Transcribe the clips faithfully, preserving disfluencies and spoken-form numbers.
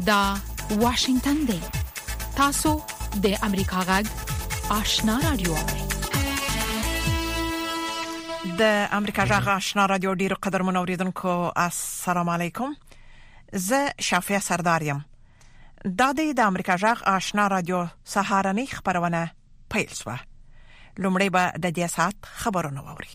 دا واشنگتن دی. تاسو د امریکا غږ آشنا رادیو. د امریکا غږ آشنا رادیو ډیرو قدر منوریدونکو السلام علیکم. زه شافیا سردارم. دا د امریکا غږ آشنا رادیو سهارنی خبرونه پیل شوه. لومړی به د دې سات خبرونه ووري.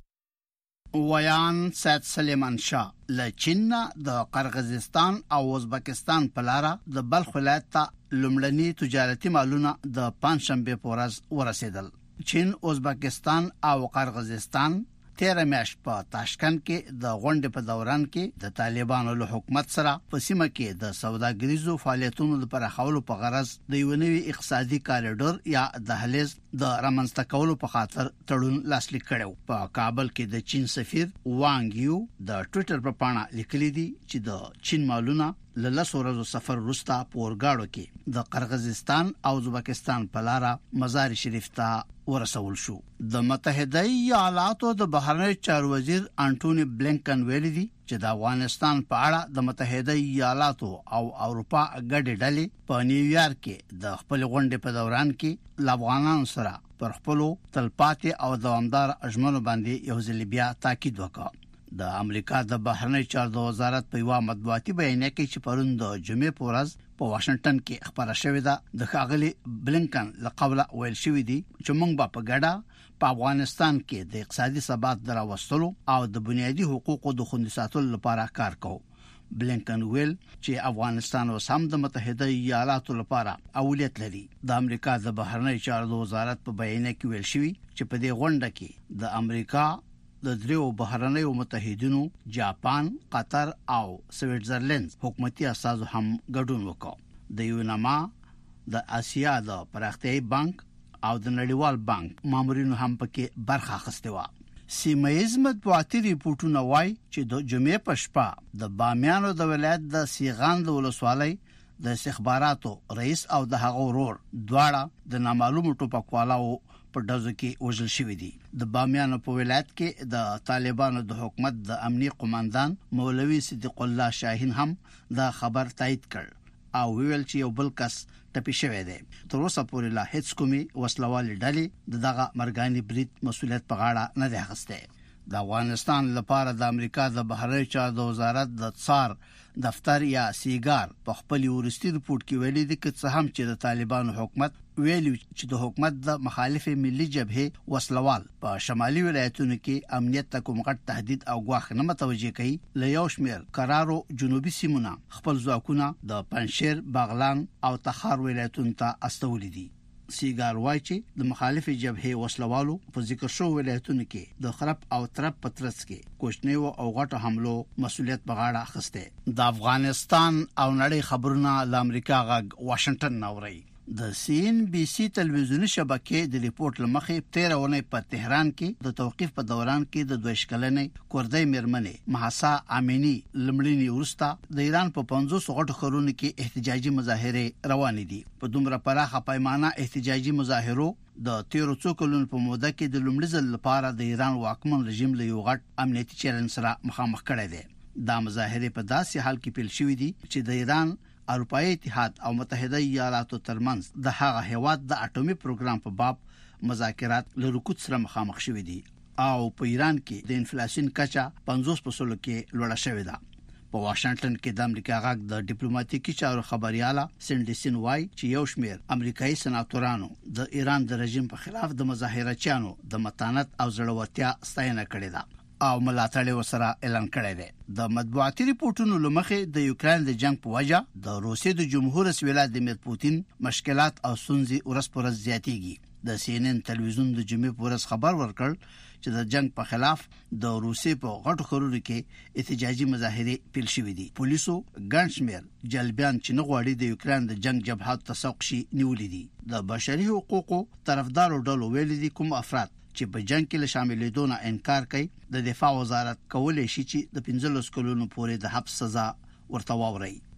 ویان سید سلیمان شاه له چین د قرغیزستان او ازبکستان په لار د بلخ ولایت ته لومړني تجارتي مالونه د پنځشنبه په ورځ ورسېدل. چین، ازبکستان او قرغیزستان تیر میاشت په تاشکند کې د غونډې په دوران کې د طالبانو له حکومت سره په سیمه کې د سوداګریزو فعالیتونو لپاره خولو په غرض د یو نوي اقتصادي کاریډور یا دهلیز د رامنځته کولو په خاطر تړون لاسلیک کړو. په کابل کې د چین سفیر وانګ یو د ټوئیټر په پاڼه لیکلي دي چې د چین مالونه له لسو ورځو سفر وروسته په اورګاډو کې د قرغیزستان او ازبکستان په لار مزار شریف ته ورسول شو. د متحده ایالاتو د بهرنی چارو وزیر انټونی بلینکن ویلي دي چې د افغانستان په اړه د متحده ایالاتو او اروپا ګډې ډلې په نیویارک کې د خپل غونډې په دوران کې ل افغانانو سره پر خپل تلپاتې او دوامدار اجمنو باندې یو ځل بیا تاکید وکړ. د امریکا د بهرنی چارو وزارت په یو مطبوعاتي بیان کې چې پرون د جمعې په ورځ په واشنگټن کې خبره شوې ده، د ښاغلي بلینکن له قبله ویل شوې دي چې موږ په ګډه په افغانستان کې د اقتصادي ثبات دراوستلو او د بنیادي حقوقو د خوندي ساتلو لپاره کار کوو. بلینکن ویل چې افغانستان اوس هم د متحده ایالاتو لپاره اولویت لري. د امریکا د بهرنی چارو وزارت په بیان کې ویل شوی چې په دې غونډه کې د امریکا د دریو بهرنیو متحدینو جاپان، قطر او سویټزرلند حکومتي اساسو هم ګډون وکړ. د یوناما، د آسیا د پراختیايي بانک او د نړیوال بانک مامورینو هم پکې برخه اخیسته و. سیمایي مطبوعاتي ریپورتونه وایي چې د جمعې په شپه د بامیانو د ولایت د سیغان د ولسوالۍ د استخباراتو رئیس او د هغه ورور دواړه د نامعلومو ټوپکوالو په ډزو کې وژل شوی دي. د بامیانو په ولایت کې د طالبانو د حکومت د امنیت قوماندان مولوي صدیق الله شاهین هم دا خبر تایید کړ او ویل چې یو بل کس ټپي شوی دی. تر اوسه پورې لا هیڅ کومي وسلوالې ډلې دغه مرګاني برید مسؤلیت په غاړه نه دی اخیستی. د افغانستان لپاره د امریکا د بهرنی چارو وزارت د څار دفتر یا سیګار په خپل ورستي رپورت کې ویلي دي چې څه هم چې د طالبانو حکومت ویلي چې د حکومت د مخالفه ملي جبهه وسلوال په شمالي ولایتونو کې امنیت ته کوم غټ تهدید او غواخ نه متوجه کوي. له یو شمېر قرارو جنوبي سیمونه خپل ځواکونه د پنځشیر، باغلان او تخار ولایتونو ته استولي دي. سیګار وایي چې د مخالفه جبهه وسلوالو په ذکر شو ولایتونو کې د خراب او ترپ پترس کې کوچنیو او غټو حملو مسؤلیت په غاړه اخیسته. د افغانستان او نړۍ خبرونه ل امریکا غږ واشنگټن نوري. د سی ان بي سي تلویزیونی شبکې د ریپورت لمخې تیرہ ونې په تهران کې د توقيف په دوران کې د دوه شکلنې کوردۍ مرمنې محسا امینی لمړنی ورستا د ایران په پنځوس غټو خرونو کې احتجاجي مظاهره روان دي. په دومره پراخه پیمانه احتجاجي مظاهرو د تیرو څو کلونو په موده کې د لومړي ځل لپاره د ایران واکمن رژیم له یو غټ امنیتي چیلنج سره مخامخ کړي دي. دا مظاهره په داسې حال کې پیل شوې دي چې د ایران، اروپایي اتحاد او متحده ایالاتو ترمنځ د هغه هیواد د اټومي پروګرام په باب مذاکرات له رکود سره مخامخ شوې دي او په ایران کې د انفلیشن کچا پنځوس پرسنټ کې لوړه شوې ده. په واشنگټن کې د امریکا غږ د ډیپلوماټیکي چارو خبرياله سینډیسن وای چې یو شمېر امریکایي سناتورانو د ایران د رژیم په خلاف د مظاهرچیانو د متانت او زړورتیا ستاینه کړې ده او ملاتړ وسره اعلان کړی دی. د مطبوعاتي ریپورتونو لمخې د یوکرين د جنگ په وجه د روسیې د جمهور رئیس ولادیمیر پوتین مشکلات او ستونزې ورځ پر ورځ زیاتېږي. د سی ان ان تلویزیون د جمعې په ورځ خبر ورکړ چې د جنگ په خلاف د روسیې په غټو خرونو کې احتجاجي مظاهره پیل شوې دي. پولیسو ګنشمیر جلبیان چې نه غواړي د یوکرين د جنگ جبهات تسوق شي نیولې دي. د بشري حقوقو طرفدارو ډلو ویلي دي کوم افراد چې په جنگ کې له شاملېدو نه انکار کوي د دفاع وزارت کولای شي چې د پنځلس کلونو پورې د حبس سزا ورته ووري.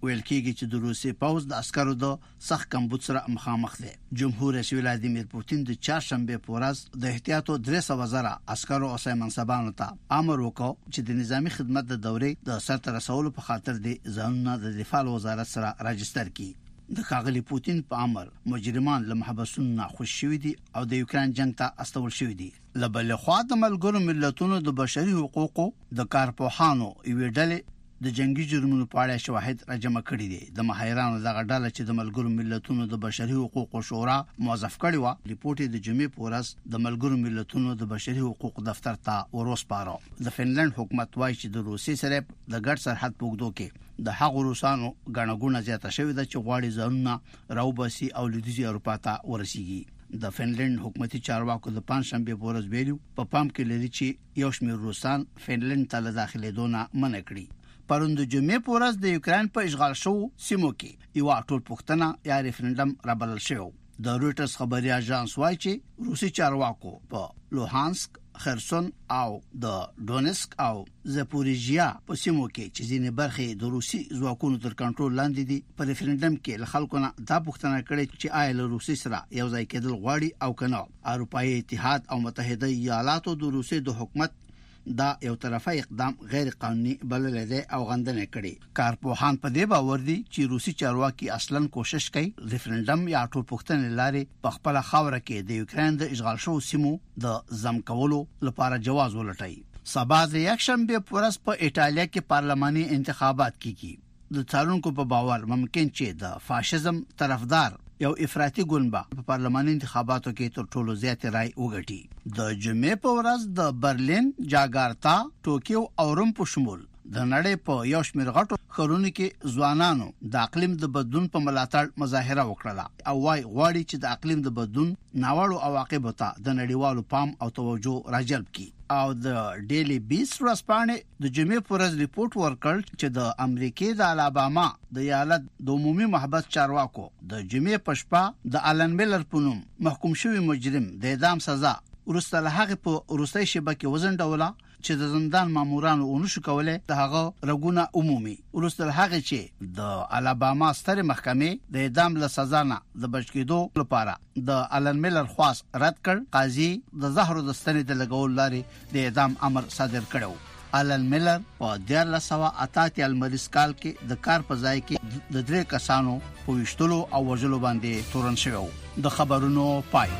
ویل کېږي چې د روسي پوځ د عسکرو د سخت کمبود سره مخامخ دی. جمهور رئیس ولادیمیر پوتین د چهارشنبه په ورځ د احتیاطو درې سوه زره عسکرو او سیمنسبانو ته امر وکړ چې د نظامی خدمت د دورې د سرته رسولو په خاطر د ځانونه د دفاع وزارت سره راجستر کړي. د ښاغلي پوتین په امر مجرمان له محبسونو خوشي شوي دي او د یوکرين جنگ ته استول شوي دي. له بل خوا د ملګرو ملتونو د بشري حقوقو د کارپوهانو یوې ډلې د جنگي جرمونو په اړه شواهد راجمع کړي دي. د ماهرانو دغه ډله چې د ملګرو ملتونو د بشري حقوقو شورا موظف کړي و ریپورت د جمعې په ورځ د ملګرو ملتونو د بشري حقوقو دفتر ته وروسپاره. د فنلند حکومت وايي چې د روسي سره د ګډ سرحد په اوږدو کې د هغو روسانو غنغونه زیاته شوې ده چې غواړي ځانونه راوباسي او لویدیځي اروپا ته ورسیږي. د فنلند حکومتي چارواکو د پنځشنبه په ورځ ویلو په پام کې لري چې یو شمېر روسان فنلند ته له داخليدونه منع کړي. پروند جمعې په ورځ د یوکرين په اشغال شو سیمو کې یو ټول پښتنه یا ریفرندم رابلل شو. د رويټرز خبري اژانس وايي چې روسي چارواکو په لوهانسک، خرسون او د ډونسک او زاپوریژیا په سیمو کې چې ځینې برخې د روسي ځواکونو تر کنټرول لاندې دي په ریفرندم کې له خلکو نه دا پوښتنه کړې چې آیا له روسي سره یو ځای کېدل غواړي او کنه. اروپאי اتحاد او متحده ایالاتو د روسي د حکومت دا یو طرفه اقدام غیر قانوني بلل دي او غندنه کړي. کارپوهان په دې باور دي چې روسي چارواکي اصلاً کوشش کوي ریفرندم یا ټول پښتنې لاري په خپل خاوره کې د یوکرين د اشغال شو سیمو د زم کولو لپاره جواز ولټي. سبا د یکشنبه پورس په ایټالیا کې پارلماني انتخابات کیږي. د څارونکو په باور ممکن چې د فاشیزم طرفدار یو افراطي ګوند په پارلماني انتخاباتو کې تر ټولو زیات رائے وګټي. د جمعې په ورځ د برلین، جاکارتا، ټوکیو او روم په شمول د نړۍ په یو شمېر غټو ښارونو کې ځوانانو د اقلیم د بدلون په ملاتړ مظاهره وکړه او وايي غواړي چې د اقلیم د بدلون ناوړو عواقبو ته د نړیوالو پام او توجه راجلب کړي. او د ډیلی بیس ورځپاڼې د جمعې په ورځ ریپورت ورکړ چې د امریکای د الاباما د ایالت د عمومي محبس چارواکو د جمعې په شپه د آلن میلر په نوم محکوم شوی مجرم د اعدام سزا ورسته له هغه په روسي شبکې وزنډوله چې د زندان مامورانو اونشو کوله د هغه رګونه عمومي ورسته له هغه چې د الاباما ستر محکمې د اعدام له سزا نه د بچ کېدو لپاره د آلن میلر خواص رد کړ. قاضي د زهرو د ستنې د لګول لاري د اعدام امر صادر کړو. آلن میلر په دیارلس سوه اته اتیا المریز کال کې د کار په ځای کې د درې کسانو په وشتلو او وژلو باندې تورن شوی. د خبرونو پای.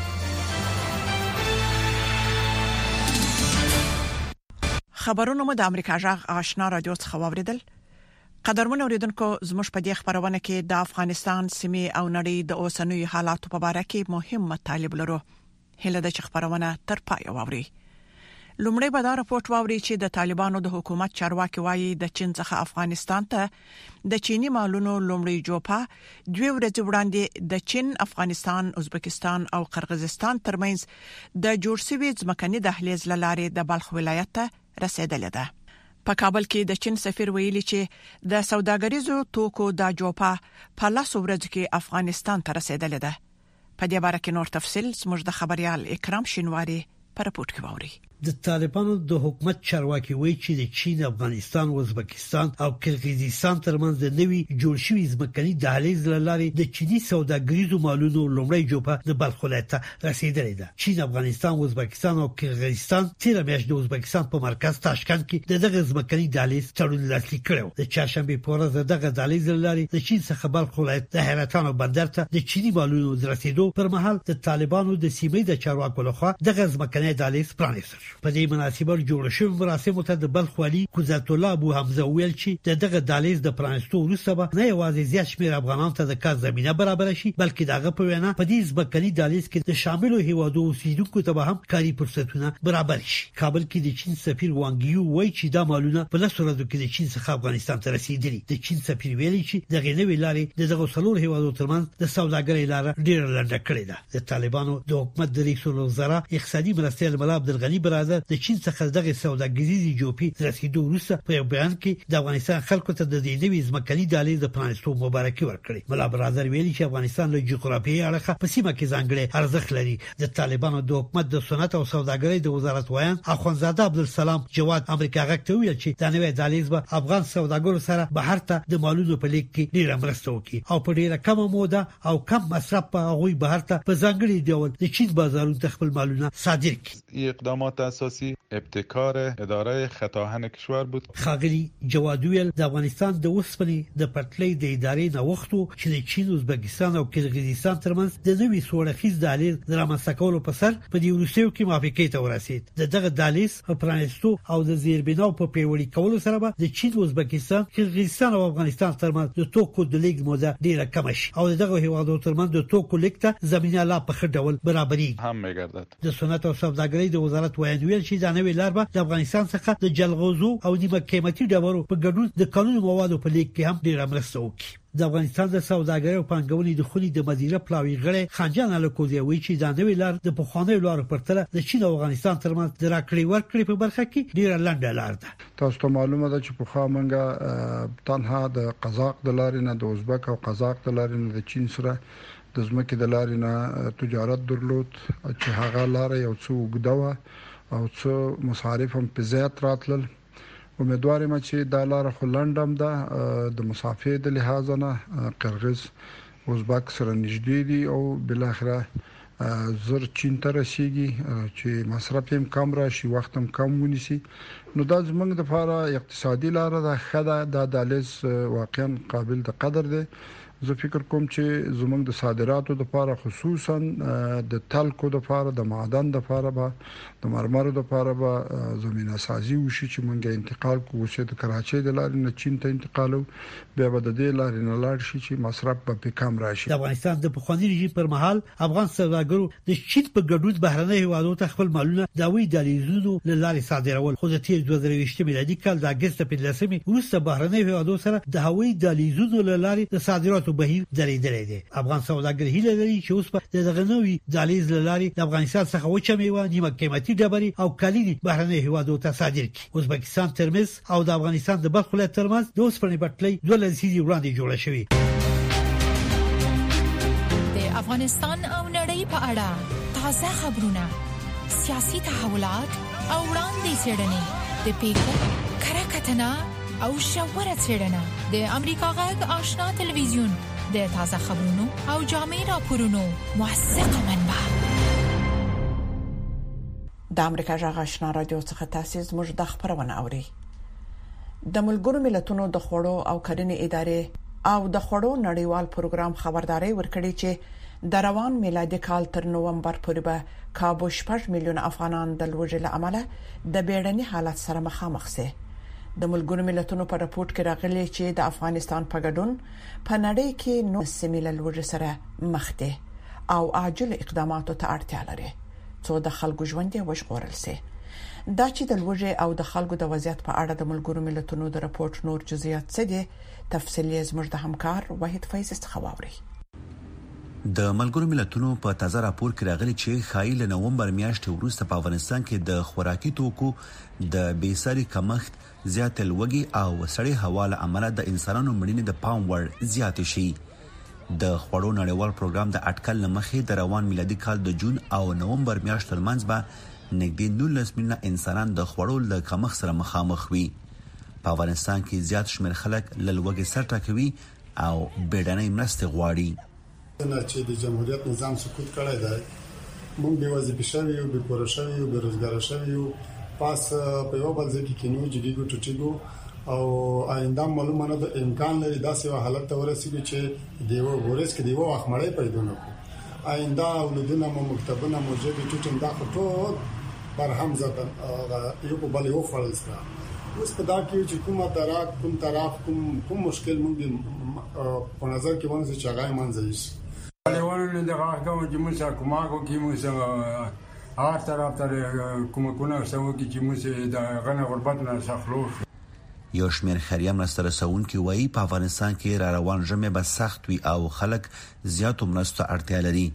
خبرونه مو د امریکا جغ آشنا رادیو څخه واوریدل. قدرمن اوریدونکو زموږ په دې خبرونه کې د افغانستان سیمې او نړۍ د اوسنوي حالاتو په اړه کې مهم مطالب لرو. هله د خبرونه تر پای واوري. لومړی به دا راپورټ واوري چې د طالبانو د حکومت چارواکي وایي د چین څخه افغانستان ته د چینی مالونو لومړی جوپه دوی ورځې وړاندې د چین، افغانستان، ازبکستان او قرغیزستان ترمنځ د جوړ شوی ځمکني دهلیز لاره د بلخ ولایت ته رسیدلې ده. په کابل کې د چین سفیر ویلي چې د سوداګریزو توکو د جوپه په لاس ورځ کې افغانستان ته رسیدلې ده. په دې اړه کې نور تفصيل زموږ د خبريال اکرام شینواری په راپورټ کې ووري. د طالبانو د حکومت چارواکي وایي چې د چین، افغانستان او ازبکستان او قرغیزستان ترمنځ د نوي جوړ شوی ځمکني دهلیز لاري د چینی سوداګریزو مالونو لومړی جوپه د بلخ ولایت ته رسیدلې ده. چین، افغانستان او ازبکستان او قرغیزستان تیر میاشت د ازبکستان په مرکز تاشکند کې د دغه ځمکني دهلیز تړون لاسلیک کړو. د چهارشنبه په ورځ دغه دهلیز لاري د چین څخه بلخ ولایت د حیرتان بندر ته د چینی مالونو رسیدو پر مهال د طالبانو د سیمې د چارواکو لخوا دغه ځمکني دهلیز پرانیستل. په دې مناسبت جوړ شوی مراسم ته د بلخ والی قدرت الله ابو حمزه ویل چې دغه دهلیز د پرانیستو وروسته به نه یوازې زیات شمېر افغانانو ته د کار زمينه برابر شي بلکې دغه په وینا په دې ځمکني دهلیز کې د شاملو هیوادو اوسیدونکو ته به هم کاري فرصتونه برابر شي. کابل کې د چین سفیر وانګیو وایي چې دا مالونه په لاسو ورځو کې د چین څخه افغانستان ته رسیدلي. د چین سفیر ویلي چې دغه نوې لارې دغه څلور هیوادو ترمنځ د سوداګرۍ لار ډېر لنډه کړې ده. د طالبانو د حکومت د رئیس الوزرا اقتصادي مرستیال ملا عبدالغنی برادر برادر د چین څخه دغه سوداګریزي جوپي رسیدو وروسته په بیان کې د افغانستان خلکو ته د دې نوي ځمکني دهلیز د پرانیستو مبارکي ورکړي. ملا برادر ویلي چې افغانستان له جغرافیایي اړخه په سیمه کې ځانګړي ارزښت لري. د طالبانو د حکومت د صنعت او سوداګرۍ د وزارت وایان اخوندزاده عبدالسلام جواد امریکا غاکته ویل چې دا نوې دهلیز به افغان سوداګرو سره بهر ته د مالونو په لیک کې ډېر مرسته وکړي او په ډېره کم موده او کم مصرف په هغه بهر ته په ځانګړي ډول د چین بازارونو ته خپل مالونه صادر کړي. اقدامات اساسی ابتکار اداره خطاهن کشور بود. خاغلی جواد ویل د افغانستان د اوسپنې د پټلۍ د ادارې نوښتو چې د چین، ازبکستان او کرغیزستان ترمنځ د نوي سوړخیز دهلیز درامسته کولو په سر په دې وروستیو کې موافقه ته ورسید. د دغه دهلیز په پرانیستو او د زیربناو په پیوړی کولو سره به د چین، ازبکستان، کرغیزستان او افغانستان ترمنځ د توکو د لیږد موده ډیره کم شي او دغه هیوادونو ترمنځ د توکو لیږد ته زمينه لا په ښه ډول برابرېږي. هم میګردد. د صنعت او سوداګرۍ د وزارت وایي ویل چې دا نوې لار به د افغانستان څخه د جلغوزو او نیمه قیمتي ډبرو په ګډون د قانون موادو په لیږد کې هم ډیره مرسته وکړي. د افغانستان د سوداګرۍ او پانګونې د خونې د مدیره پلاوی غړي خنجان الکوزی وایي چې دا نوې لار د پخوانۍ لارو پرتله د چین او افغانستان ترمنځ د راکړې ورکړې په برخه کې ډیره لنډه لار ده. تاسو ته معلومه ده چې په خوا منګه تنها د قزاق د لارې نه د ازبک او قزاق د لارې نه د چین سره د ځمکې د لارې نه تجارت درلود چې هغه لار یو څو وګدوه او څو مصارف هم په زیات راتلل. امیدوارم چې دا لار خو لنډم ده د مسافر د لحاظ نه قرغیز ازبک سره نږدې دي او بل اخره زر چین ته رسیږي چې مصرف هم کم راشي، وخت هم کم ونیسي. نو دا زمونږ د لپاره اقتصادي لار ده. خدا د دهلیز واقعا قابل د قدر ده. زه فکر کوم چې زمونږ د صادراتو لپاره خصوصا د تلکو لپاره د معدن لپاره به د مرمرو لپاره به زمينه سازي وشي چې مونږه انتقال کوو چې د کراچۍ د لارې نه چین ته انتقالو بیا به د دې لارې نه لاړ شي چې مصرف به کم راشي. د افغانستان د پخوانی رژیم پر مهال افغان سوداګرو د چین په ګډون بهرنۍ هیوادونو ته خپل مالونه د وی دهلیزونو له لارې صادرول. خو د تیر دوه زره یوویشت میلادي کال د اگست په لسمه وروسته بهرنۍ هیوادونو سره د هوایي دهلیزونو له لارې د صادراتو بهیر درېدلې دي. افغان سوداګر هیله لري چې اوس په دغه نوې دهلیز له لارې د افغانستان څخه وچه میوه، نیمه قیمتي ډبرې او کالي بهرنۍ هیوادونو ته صادر کړي. ازبکستان ترمنځ او د افغانستان د بلخ ولایت ترمنځ د اوسپنې پټلۍ دوه لسیزې وړاندې جوړه شوې. د افغانستان او نړۍ په اړه تازه خبرونه، سیاسي تحولات او وړاندې څرګندې د پیښو کره کتنه او شاوره څرګندونه د امریکا غږ آشنا ټلویزیون د تازه خبرونو او جامع راپورونو موثقه منبع. د امریکا غږ آشنا رادیو څخه تاسو زموږ د خبرونه اوري. د ملګرو ملتونو د خوړو او کرنې ادارې او د خوړو نړیوال پروګرام خبرداري ورکړي چې د روان میلادي کال تر نوومبر پورې به کابو شپږ میلیون افغانان د لوږې له امله د بیړني حالت سره مخامخ شي. د ملګرو ملتونو په راپورټ کې راغلي چې د افغانستان په ګډون په نړۍ کې نو سیمه لوږې سره مخ ده او عاجل اقداماتو ته اړتیا لري څو د خلکو ژوند وژغورل شي. دا چې د لوږې او د خلکو د وضعیت په اړه د ملګرو ملتونو د راپورټ نور جزئیات څه دي تفصیلي زموږ د همکار وحید فیض څخه واوري. د ملګرو ملتونو په تازه راپور کې راغلي چې خایل نوومبر میاشتې وروسته په افغانستان کې د خوراکي توکو د بیساري کمښت، زیات لوږې او سړې هوا له امله د انسانانو مړینې د پام وړ زیات شي. د خوړو نړیوال پروګرام د اټکل لمخې د روان میلادي کال د جون او نوومبر میاشتو ترمنځ به نږدې نولس میلیونه انسانان د خوړو له کمښت سره مخامخ وي. په افغانستان کې زیات شمېر خلک له لوږې سر ټکوي او بیړنۍ مرستې غواړي. نه چې د جمهوریت نظام سقوط کړی دی، موږ به وظیفه شوی او به پوره شوی او به روزګار شوی او پاس په یو بل ځای کې نو جديګو ټټیګو او آینده معلومه نه د امکان لري داسې حالت ته ورسیږي چې دیو ګورس کې دیو اخمړې پیدا نه کو. آینده ولودونه مو مکتبونه مو جګی ټټم دا ټول بر هم ځکه یو په بل یو فلز را اوس په دا کې چې کومه طرف کوم طرف کوم کوم مشکل موږ په نظر کې ونه چې هغه منځي شي. ولونه دغه کوم چې موږ کوماګو کې موږ هر طرف ته کومکونه سمو کې چې موږ د غنه غربت نه سخلو. یو شمېر خیریه مرسته رسونکي وایي په افغانستان کې را روان ژمی به سخت وي او خلک زیاتو مرستو اړتیا لري.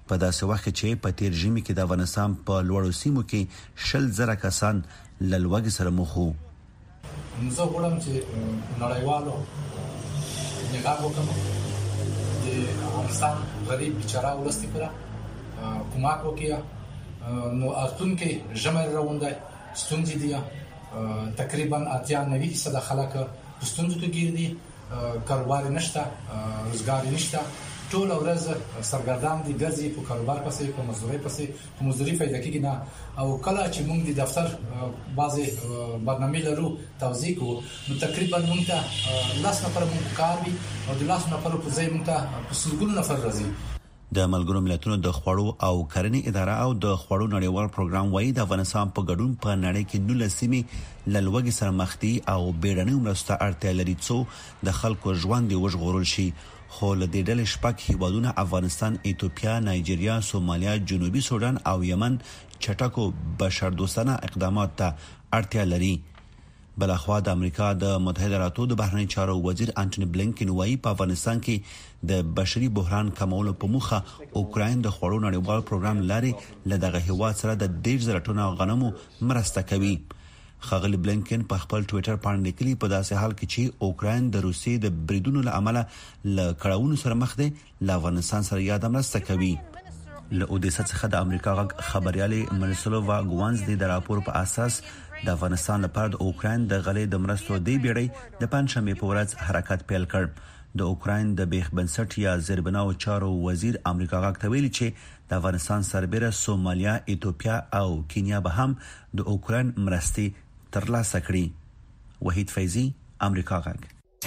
په داسې وخت چې په تیر ژمي کې د افغانستان په لوړو سیمو کې شل زره کسان لوږې سره مخ وو. زه غواړم چې نړیوالو نگاه وکړم د افغانستان غریب بیچاره ولس لپاره کومک وکړي. نو ارتون کې ژمي روانده ستونزې دي، تقریبا اتیا نوي فیصد خلک په ستونزو کې ګیر دي، کاروبار نشته، روزګار نشته، ټول ورځ سرګردان دي، ګرځي په کاروبار پسې، په مزدوري پسې، په مزدوري پیدا کېږي نه. او کله چې موږ د دفتر بعضي برنامه لرو توضیح کوو نو تقریبا موږ ته لاس نفر موږ کار وي او د لاس نفر په ځای موږ ته په سلګونو نفر راځي. د ملګرو ملتونو د خوړو او کرنې اداره او د خوړو نړیوال پروګرام وايي د افغانستان په ګډون په نړۍ کې نولس سیمې له لوږې سره مخ دي او بیړنۍ مرستو اړتیا لري څو د خلکو ژوند وژغورل شي. خو له دې ډلې شپږ هیوادونه افغانستان، ایتوپیا، نایجیریا، سومالیا، جنوبي سودان او یمن چټکو بشردوستانه اقدامات ته اړتیا لري. بلخوا د امریکا د متحده ایالاتو د بهرنی چارو وزیر انټونی بلینکن وايي په افغانستان کې د بشري بحران کمولو په موخه اوکراین د خوړو نړیوال پروګرام لاري له دغه هیواد سره د ډیر زره ټنو غنمو مرسته کوي. خغلی بلینکن په خپل ټوئیټر باندې لیکلي په داسې حال کې چې اوکراین د روسیې د بریدونو له امله له کړهونو سره مخ دی، له افغانستان سره یاد مرسته کوي. له اودیسا څخه د امریکا خبريالي منسلووا ګوانز د راپور په اساس د افغانستان لپاره د اوکراین د غلې د مرستو دی بیړۍ د پنځشنبه په ورځ حرکت پیل کړ. د اوکراین د بیخ بنسټ یا زیربناو چارو وزیر امریکا غاک ته ویلي چې د افغانستان سربېره سومالیا، ایتوپیا او کینیا به هم د اوکراین مرستې ترلاسه کړي. وحید فیضی، امریکا غاک.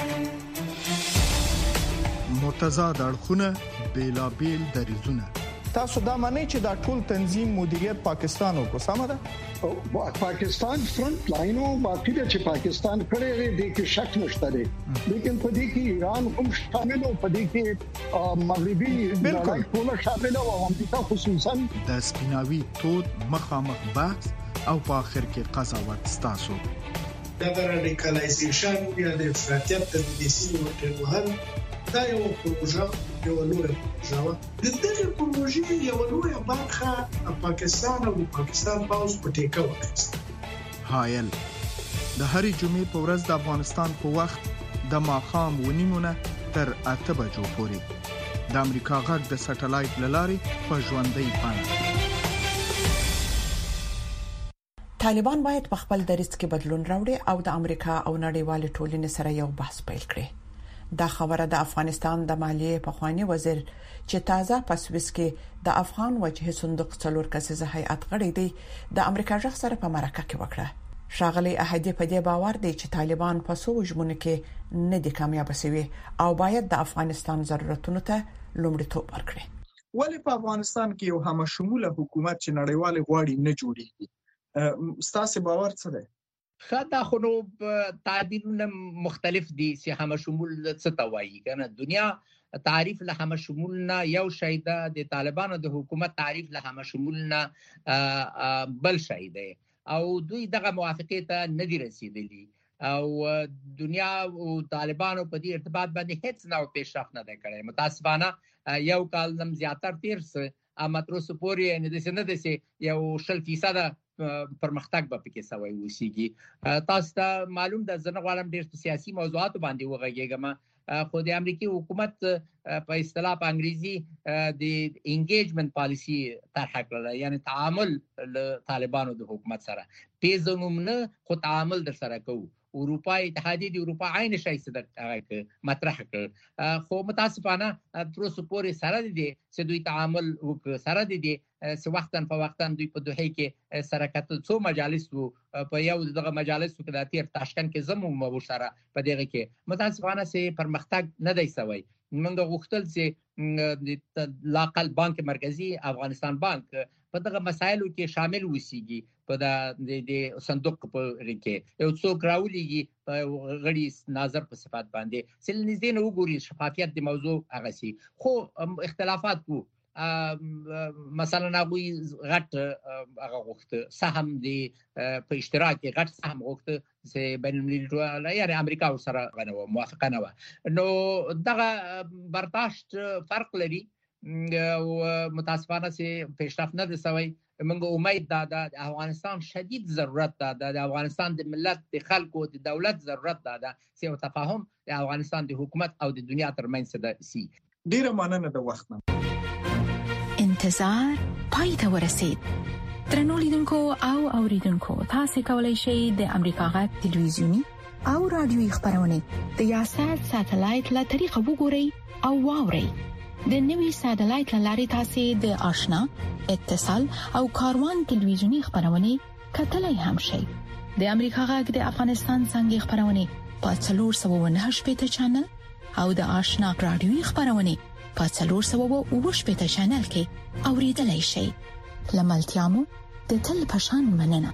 متضاد اړخونه بیلابیل دریزونه. تاسو دا معنی چې دا ټول تنظیم مدیریت پاکستان او کو سم ده؟ پاکستان فرنٹ لاین او باقی د چې پاکستان کړي دي کې شک نشته دي، لیکن په دې کې ایران هم شامل او په دې کې مغربي بالکل ټول شامل او امریکا خصوصا د سپیناوي تود مخامخ بحث او په اخر کې قضاوت ستاسو. دا رادیکالایزیشن یا د افراطیت د دسیسو وټول دا یو پروژه یو لوړ پروژه د دغه پروژې یو لوړ برخه پاکستان او پاکستان پاوز په ټیکه وکړه. هایل د هرې جمعې په ورځ د افغانستان په وخت د ماښام ونیمونه تر اته بجو پورې د امریکا غږ د سټلایټ لارې په ژوندۍ بڼه. طالبان باید په خپل دریځ کې بدلون راوړي او د امریکا او نړیوال ټولنې سره یو بحث پیل کړي. دا خبره د افغانستان د مالیې په خواني وزیر چې تازه پسويس کې د افغان وجه صندوق څلور کسیزه هیئت غړي دی د امریکا ځخ سره په مرکه کې وکړه. شاغلي احدی په دې باور دی چې طالبان په سوجمونه کې نه دي کامیاب شوي او باید د افغانستان ضرورتونو ته لومړیتوب ورکړي. ولې په افغانستان کې یو هم شموله حکومت چې نړیوال غواړي نه جوړیږي؟ ستاسو باور څه دی؟ خدا خو نو تعبیرونه مختلف دي چې هم شمول څه ته وایي کنه. دنیا تعریف له هم شمول نه یو شی ده، د طالبانو د حکومت تعریف له هم شمول نه بل شی دی او دوی دغه موافقه ته نه دي رسیدلي او دنیا او طالبانو په دې ارتباط باندې هیڅ نوع پیشرفت نه کړی. متاسفانه یو کال نم زیاتر تیر څه اما تر اوسه پورې نه د سند د یو شل فیصد پرمختګ به پکې سوی وسیږي. تاسو ته معلوم ده زنه غواړم ډېر سیاسي موضوعات باندې وغږیږم، خو د امریکای حکومت په اصطلاح په انګریزي د انګیجمنت پالیسی طرح کړل، یعنی تعامل له طالبانو د حکومت سره پیژنوم نه خو تعامل در سره کوو. اروپا اتحادیه د اروپا عین شای څه مطرح کړ، خو متاسفانه تر اوسه پورې سره دي چې دوی تعامل وکړ، سره دي چې وختن په وختن دوی په دوحه کې سره کتل څو مجالس وو، په یو دغه مجالس کې د تیر تاشکند کې زموږ مو سره په دغه کې متاسفانه سي پرمختګ نه دی سوی. موږ غوښتل چې د لاقل بانک مرکزی افغانستان بانک په دغه مسایلو کې شامل وسیږي، په د صندوق په کې یو څوک راولېږي په غړي ناظر په صفات باندې سل نږدې نه وګوري شفافیت د موضوع هغه سي. خو اختلافات وو، مثلا هغوی غټ هغه غوښته سهم دی په اشتراک غټ سهم غوښته چې بین المللي یعنی امریکا سره غنو موافقه نه و. نو دغه برداشت فرق لري او متاسفانه سي پیشرفت نه دسوي موږ امید دا د افغانستان شدید ضرورت دا د افغانستان د ملت د خلکو د دولت ضرورت دا د سیو تفاهم د افغانستان د حکومت او د دنیا ترمنځ د سي ډیره مننه د وخت نه انتظار پای ته ورسید. درنو لیدونکو او اوریدونکو تاسو کولی شئ د امریکا غږ ټلویزیونی او رادیوي خبرونه د یاشات ساتلایت له طریقو وګورئ او واورئ. د نوي ساتلایت لارې تاسو د آشنا اتصال او کاروان ټلویزیونی خبرونه کتلای هم شئ. د امریکا غږ د افغانستان څنګه خبرونه په څلور سوه او نهه شپږ چینل او د آشنا رادیوي خبرونه په څلور سوه او اووه شپږ چینل کې اوریدلای شئ. لملتيامو د تل پشان مننه.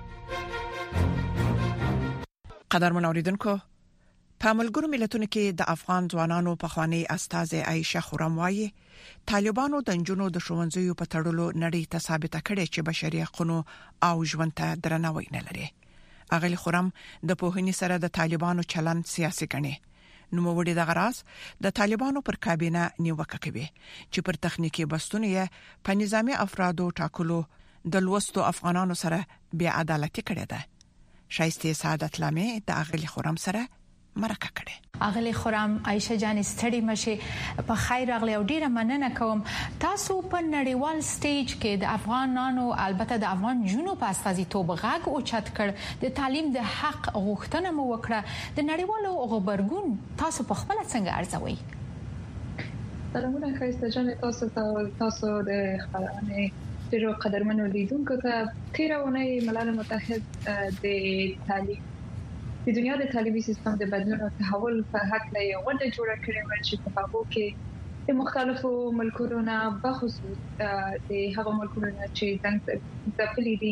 قدرمن اوریدونکو په ملګرو ملتونو کې د افغان ځوانانو په خوانی استاد عائشه خرم وايي طالبانو د جنونو د شوونځیو په تړلو نړۍ ته ثابت کړي چې بشري حقوقو او ژوند ته درناوی نه لري. اغلی خرم د پوهنې سره د طالبانو چلن سیاسي ګڼي. نو موږ د غراس د طالبانو پر کابینه نیوکه کوي چې پر تخنیکی بستونه یې په نظامی افرادو ټاکلو د لوستو افغانانو سره بیا عدالتي کړي ده. شایسته سعادت لامه د اغلی خرم سره مرکه کړي. اغلی خرم عائشه جان ستړي مشه په خیر اغلی او ډیره مننه کوم. تاسو په نړیوال سټیج کې د افغانانو البته د افغان جنونو په استازیتوب غږ او چت کړ د تعلیم د حق غوښتنه مو وکړه. د نړیوالو غبرګون تاسو په خپل څنګه ارزوي؟ سلامونه خایسته جان تاسو تاسو د خبرونه ډیرو قدرمنو لیدونکو ته تیرونه ملل متحد د تعلیم د دنیا د تعلیمي سیستم د بدلون او تحول په حق له یو غونډه جوړه کړې و چې په هغه کې د مختلفو ملکونو نه بخصوص د هغه ملکونو چې څنګه ځپلي دي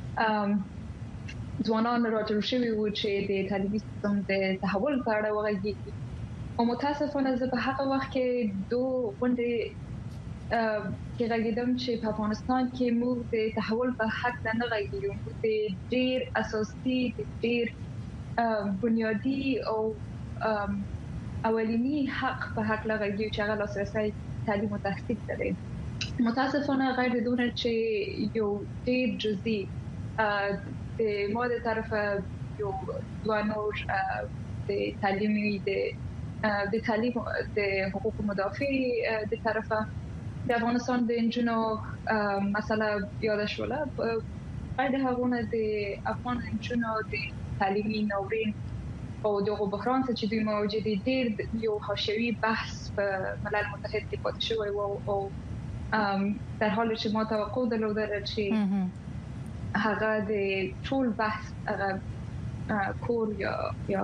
ځوانان راټول شوي وو چې د تعلیمي سیستم د تحول په اړه وغږیږي. او متاسفانه زه په هغه وخت کې دوه غونډې کې غږیدم چې په افغانستان کې موږ د تحول په حق نه غږیږو. د ډیر اساسي د ډیر بنیادی او اولینی حق په حق لغږی چې هغه لاسرسي تعلیم او تحصیل لري. متاسفانه غیر دونه چې یو ډیر جزئی د ماده طرفه یو دوانور د تعلیمي د د تعلیم د حقوق مدافع د طرفه د افغانستان د انجنو مسله یاد شوله. غیر هغونه د افغان انجنو د تعلیمي نوین او دغه بحران چې دوی موجودي ډیر یو حاشیوي بحث په ملل متحد کې پاتې شوی او او در حال چې ما توقع درلوده چې هغه د ټول بحث هغه کور یا یا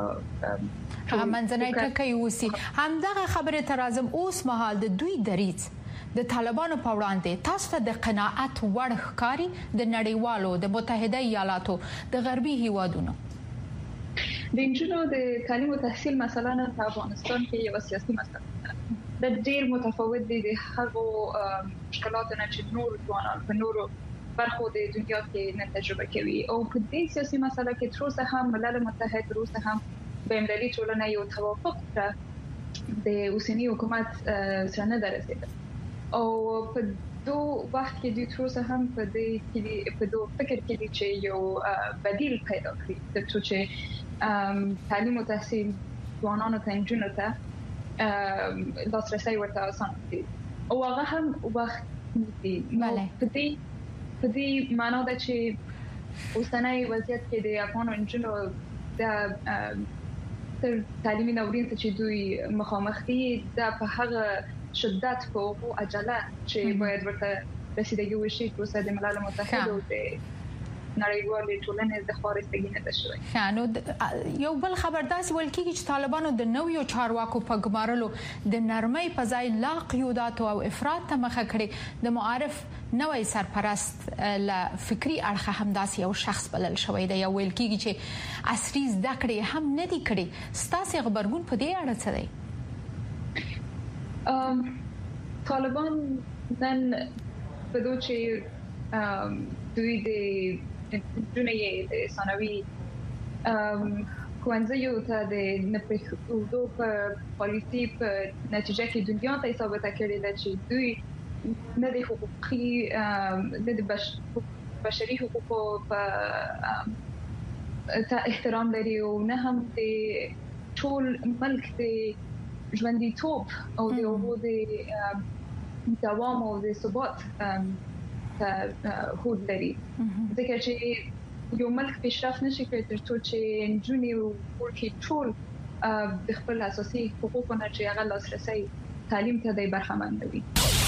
منځنۍ ټکی وسی. همدغه خبره تر اعظم اوس مهال د دوی دریځ د طالبانو په وړاندې تاسو ته د قناعت وړ ښکاری د نړیوالو د متحده ایالاتو د غربي هیوادونو د انجنونو د تعلیم او تحصیل مثلا په افغانستان کې یو سیاسي مسله ده د ډیر متفاوت دي د هغو مشکلاتو نه چې نور ځوانان په نورو برخو د دنیا کې نه تجربه کوي. او په دې سیاسي مسله کې تر اوسه هم ملل متحد روسه هم بین‌المللي ټولنه یو توافق سره د اوسنی حکومت سره نه درسیده. او په دوه وخت کې د تر اوسه هم په دې کې په دوه فکر کې دي چې یو بدیل پیدا کړي د څه چې تعلیم او تحصیل ځوانانو ته انجونو ته لاسرسي ورته آسان دي او هغه هم وخت دي. بله په دې په دې معنا ده چې اوسنۍ وضعیت کې د افغان انجونو د تر تعلیمي ناورین ته چې دوی مخامخ دي د په هغه شدت په عجله چې باید ورته رسیدګي وشي چې د ملل متحد او د نړیوالې ټولنې د خارستګي نه تشوي. نو یو بل خبر داسې ول کېږي چې طالبانو د نویو چارواکو په ګمارلو د نرمۍ په ځای لا قیودات او افراط ته مخه کړې. د معارف نوې سرپرست ل فکری اړخ هم داسې یو شخص بلل شوی دی. یو ویل کېږي چې عصري زده کړې هم نه دي کړې. ستاسو خبرګون په دې اړه څه دی؟ طالبان نن په دوی چې دوی د جنې د ثانوي ښوونځیو ته د نه پرېښودو په پالیسي په نتیجه کې دنیا ته ثابته کړې ده چې دوی نه د حقوقي د بش بشري حقوقو په احترام لري او نه هم د ټول ملک د ژوندیتوب او د اوبو د دوام او د ثبات ته هوډ لري ځکه چې یو ملک پیشرفت نشي کوي تر څو چې نجونې او ورکې ټول د خپل اساسي حقوقونو چې هغه لاسرسي تعلیم ته د برخمن وي.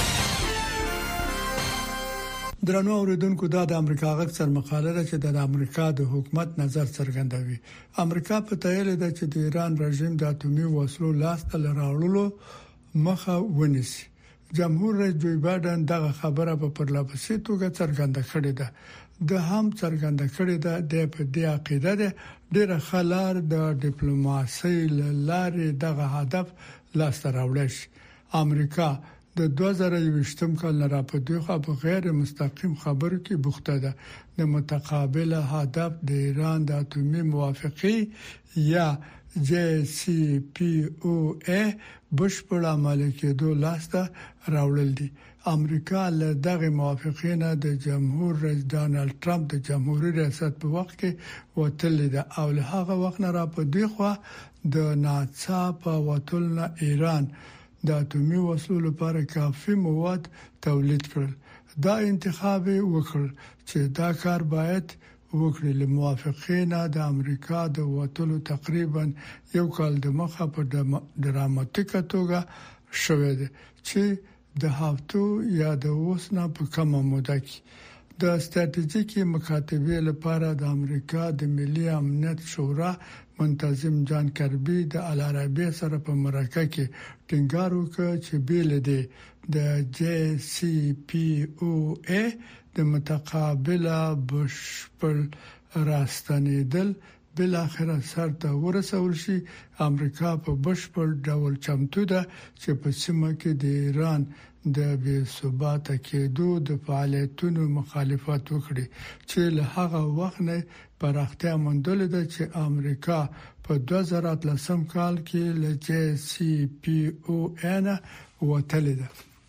درنو اوریدونکو دا د امریکا غږ سر مقاله ده چې د امریکا د حکومت نظر څرګندوي. امریکا په تایید ده چې د ایران رژیم د اټومي وسلو لاس ته راوړلو مخه ونیسي. جمهور رئیس جو بایدن دغه خبره په پرلپسې توګه څرګنده کړې ده. د هم څرګنده کړې ده د په دې عقیده ده ډېر خلار د ډیپلوماسۍ لارې دغه هدف لاس ته راوړل شي. امریکا د دوه زره یوویشتم کال نه راپدوخه په غیر مستقیم خبرو کې بوخته ده. د متقابل هدف د ایران د اټومي موافقه یا جی سی پی او ای بشپړ عملي کېدو لاسته راوړل دي. امریکا له دغه موافقینه د جمهور رئیس ډانلډ ټرمپ د جمهوریت ریاست په وخت کې وتل دي او له هغه وخت نه راپدوخه د ناڅاپه وتلنه ایران د اټومي وسلو لپاره کافي مواد تولید کړل. دا انتخاب وکړ چې دا کار باید وکړي. له موافقینه د امریکا د وټلو تقریبا یو کال د مخه په ډراماتیکه توګه شوې ده چې د هفتو یا د اوسنه په کومه موده کې د ستراتیژیکي مکاتبې لپاره د امریکا د ملي امنیت شورا منتظم جان کربي د العربي سره په مرکه کې ټینګار وکړ چې بیل دی د جی سی پی او ای د متقابله بشپړ راستنیدل بل اخره سرته ورسول شي. امریکا په بشپړ ډول چمتو ده چې په سیمه کې د ایران د بې ثباته کېدو د فعالیتونو مخالفت وکړي چې له هغه وخت نه پراختیا موندل ده چې امریکا په دوه زره اتلسم کال کې له جی سی پی او ان وتل ده.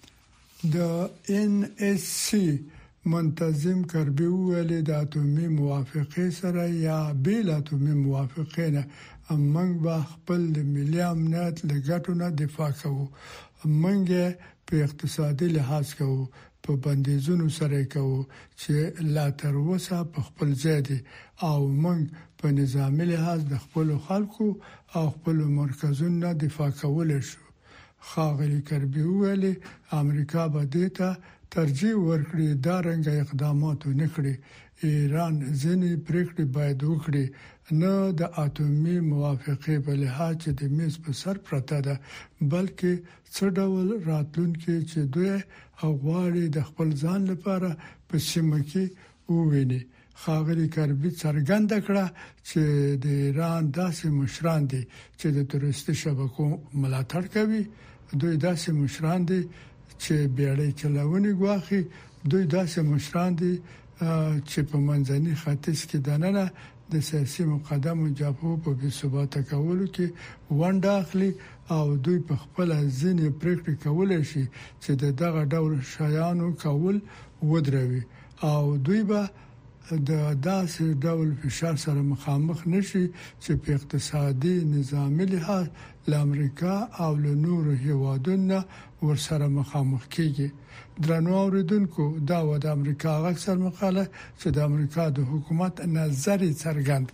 د ان اس سی منتظم کربي ویل د اټومي موافقه سره یا بیل اټومي موافقه نه موږ به خپل ملي امنیت لګټونه دفاع کوو. موږ په اقتصادي لحاظ کوو په بندیزونو سره کوو چې لا تر اوسه په خپل ځای دي او موږ په نظامی لحاظ د خپل خلکو او خپل مرکزونو دفاع کول شو. خاغلی کربي ویل امریکا به دیتا ترجیح ورکړي دا رنګ اقدامات ونکړي. ایران ځینې پریکړې باید وکړي نه د اټومي موافقه په لحاظ چې د میز په سر پرته ده بلکې څه ډول راتلونکي چې دوی غواړي د خپل ځان لپاره په سیمه کې وویني. خاغلی کربي څرګنده کړه چې د ایران داسې مشران دي چې د تروریستي شبکو ملاتړ کوي. دوی داسې مشران دي چې بیړۍ چلونې غواخي. دوی داسې مشران دي چې په منځني ختیځ کې دننه د سیاسي مقدمو جبهو په بې ثباته کولو کې ونډه اخلي او دوی په خپل ځینې پریکړې کولای شي چې دغه ډول شیانو کول ودروي او دوی به د داسې ډول فشار سره مخامخ نشي چې په اقتصادي نظامي لحاظ ل امریکا او له نورو هیوادونو ورسره مخامخ کیږي. درنو اوریدونکو دا و د امریکا غږ سر مقاله چې د امریکا د حکومت نظر څرګند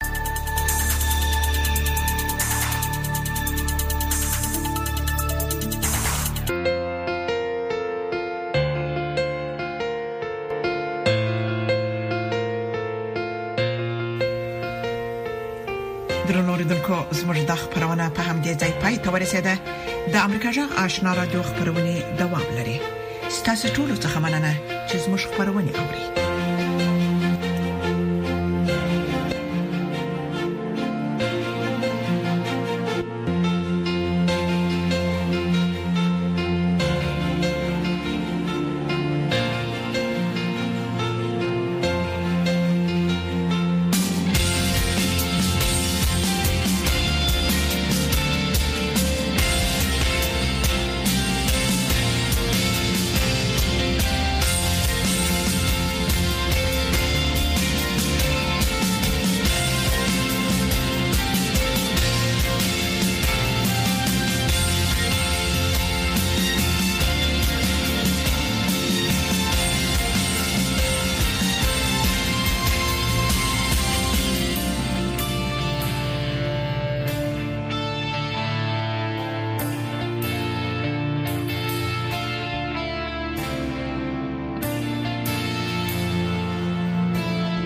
درنوریدونکو زموږ د خبرونه په همدې ځای پای ته ورسیده. د امریکا جغ آشنا رادیو خبرونه دوام لري. ستاسو ټول څه مننه چې زموږ خبرونه اوري.